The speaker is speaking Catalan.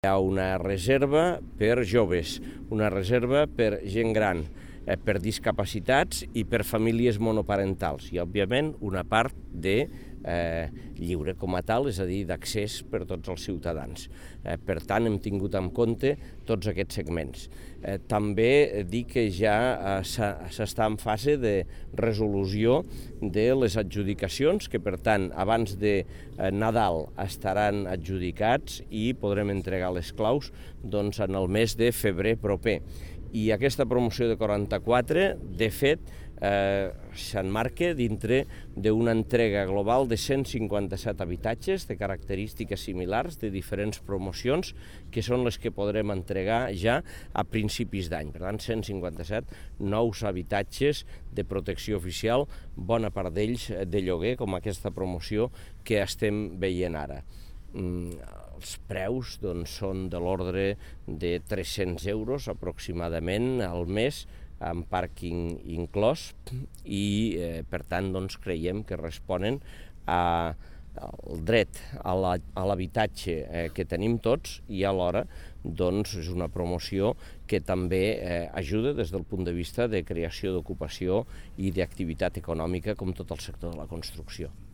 Hi ha una reserva per joves, una reserva per gent gran, per discapacitats i per famílies monoparentals i, òbviament, una part de lliure com a tal, és a dir, d'accés per tots els ciutadans. Per tant, hem tingut en compte tots aquests segments. També dir que ja s'està en fase de resolució de les adjudicacions, que per tant, abans de Nadal estaran adjudicats i podrem entregar les claus en el mes de febrer proper. I aquesta promoció de 44, de fet, s'emmarca dintre d'una entrega global de 157 habitatges de característiques similars de diferents promocions, que són les que podrem entregar ja a principis d'any. Per tant, 157 nous habitatges de protecció oficial, bona part d'ells de lloguer, com aquesta promoció que estem veient ara. Els preus són de l'ordre de 300 euros aproximadament al mes, amb pàrquing inclòs, i per tant creiem que responen al dret a l'habitatge que tenim tots i alhora és una promoció que també ajuda des del punt de vista de creació d'ocupació i d'activitat econòmica com tot el sector de la construcció.